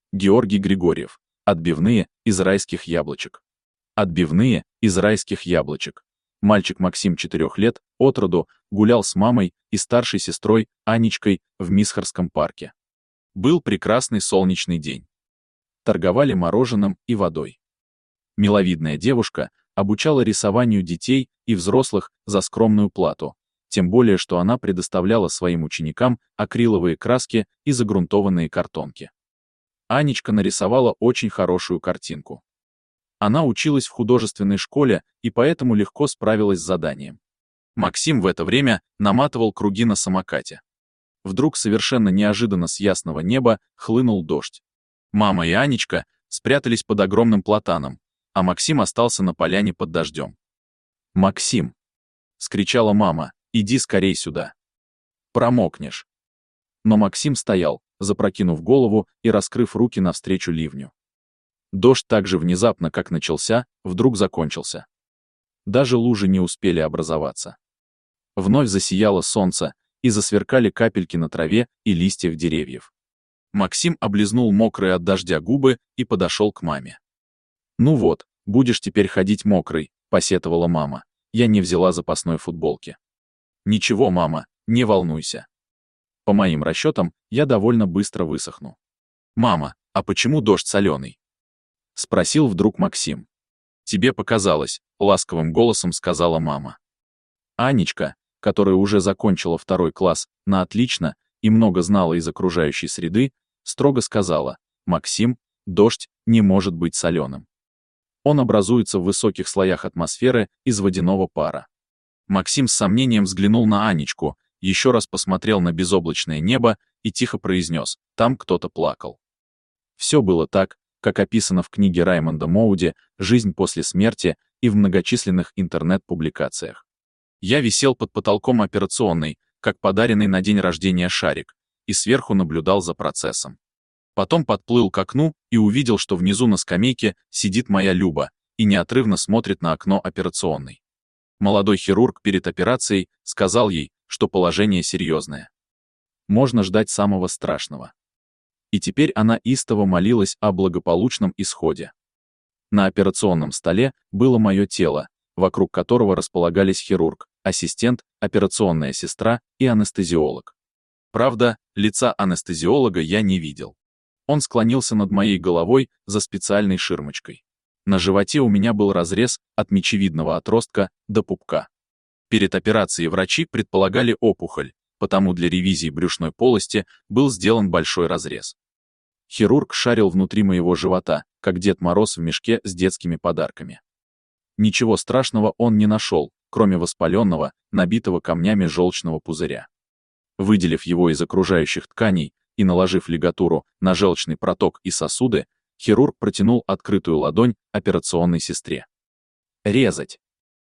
Георгий Григорьев. Отбивные из райских яблочек. Отбивные из райских яблочек. Мальчик Максим 4 лет, от роду, гулял с мамой и старшей сестрой Анечкой в Мисхарском парке. Был прекрасный солнечный день. Торговали мороженым и водой. Миловидная девушка обучала рисованию детей и взрослых за скромную плату, тем более что она предоставляла своим ученикам акриловые краски и загрунтованные картонки. Анечка нарисовала очень хорошую картинку. Она училась в художественной школе и поэтому легко справилась с заданием. Максим в это время наматывал круги на самокате. Вдруг совершенно неожиданно с ясного неба хлынул дождь. Мама и Анечка спрятались под огромным платаном, а Максим остался на поляне под дождем. «Максим!» — скричала мама, «иди скорей сюда. Промокнешь». Но Максим стоял, запрокинув голову и раскрыв руки навстречу ливню. Дождь так же внезапно, как начался, вдруг закончился. Даже лужи не успели образоваться. Вновь засияло солнце, и засверкали капельки на траве и листьях деревьев. Максим облизнул мокрые от дождя губы и подошел к маме. «Ну вот, будешь теперь ходить мокрый», — посетовала мама. «Я не взяла запасной футболки». «Ничего, мама, не волнуйся. По моим расчетам, я довольно быстро высохну». «Мама, а почему дождь соленый?» — спросил вдруг Максим. «Тебе показалось», — ласковым голосом сказала мама. Анечка, которая уже закончила 2 класс на отлично и много знала из окружающей среды, строго сказала: «Максим, дождь не может быть соленым. Он образуется в высоких слоях атмосферы из водяного пара». Максим с сомнением взглянул на Анечку, еще раз посмотрел на безоблачное небо и тихо произнес: «Там кто-то плакал». Все было так, как описано в книге Раймонда Моуди «Жизнь после смерти» и в многочисленных интернет-публикациях. Я висел под потолком операционной, как подаренный на день рождения шарик, и сверху наблюдал за процессом. Потом подплыл к окну и увидел, что внизу на скамейке сидит моя Люба и неотрывно смотрит на окно операционной. Молодой хирург перед операцией сказал ей, что положение серьезное. Можно ждать самого страшного. И теперь она истово молилась о благополучном исходе. На операционном столе было мое тело, вокруг которого располагались хирург, ассистент, операционная сестра и анестезиолог. Правда, лица анестезиолога я не видел. Он склонился над моей головой за специальной ширмочкой. На животе у меня был разрез от мечевидного отростка до пупка. Перед операцией врачи предполагали опухоль, потому для ревизии брюшной полости был сделан большой разрез. Хирург шарил внутри моего живота, как Дед Мороз в мешке с детскими подарками. Ничего страшного он не нашел, кроме воспаленного, набитого камнями желчного пузыря. Выделив его из окружающих тканей и наложив лигатуру на желчный проток и сосуды, хирург протянул открытую ладонь операционной сестре. «Резать!»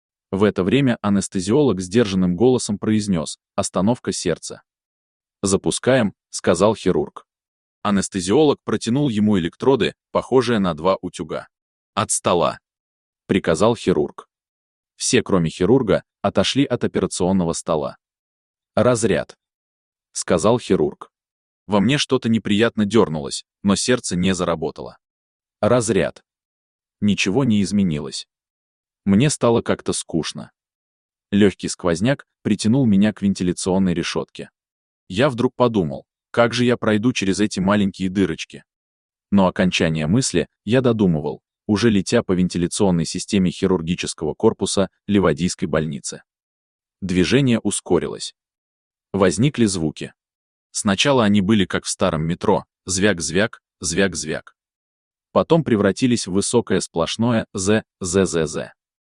В это время анестезиолог сдержанным голосом произнес: «Остановка сердца». «Запускаем», — сказал хирург. Анестезиолог протянул ему электроды, похожие на 2 утюга. «От стола», — приказал хирург. Все, кроме хирурга, отошли от операционного стола. «Разряд», — сказал хирург. Во мне что-то неприятно дернулось, но сердце не заработало. «Разряд». Ничего не изменилось. Мне стало как-то скучно. Легкий сквозняк притянул меня к вентиляционной решетке. Я вдруг подумал, как же я пройду через эти маленькие дырочки. Но окончание мысли я додумывал, уже летя по вентиляционной системе хирургического корпуса Ливадийской больницы. Движение ускорилось. Возникли звуки. Сначала они были как в старом метро: звяк-звяк, звяк-звяк. Потом превратились в высокое сплошное «з-з-з-з».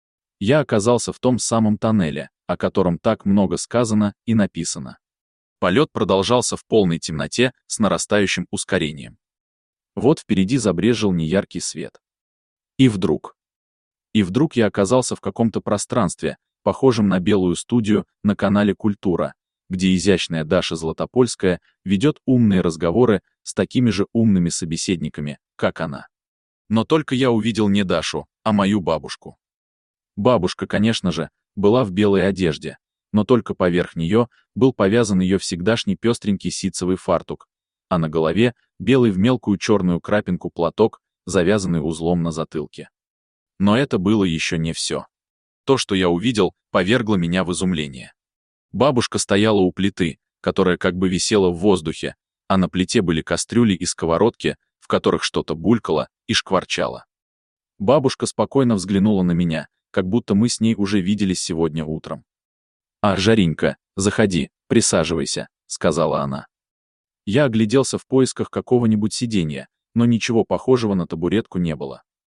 Я оказался в том самом тоннеле, о котором так много сказано и написано. Полет продолжался в полной темноте с нарастающим ускорением. Вот впереди забрезжил неяркий свет. И вдруг я оказался в каком-то пространстве, похожем на белую студию на канале «Культура», где изящная Даша Златопольская ведет умные разговоры с такими же умными собеседниками, как она. Но только я увидел не Дашу, а мою бабушку. Бабушка, конечно же, была в белой одежде, но только поверх нее был повязан ее всегдашний пестренький ситцевый фартук, а на голове белый в мелкую черную крапинку платок, завязанный узлом на затылке. Но это было еще не все. То, что я увидел, повергло меня в изумление. Бабушка стояла у плиты, которая как бы висела в воздухе, а на плите были кастрюли и сковородки, в которых что-то булькало и шкварчало. Бабушка спокойно взглянула на меня, как будто мы с ней уже виделись сегодня утром. «А, Жаренька, заходи, присаживайся», — сказала она. Я огляделся в поисках какого-нибудь сиденья, но ничего похожего на табуретку не было.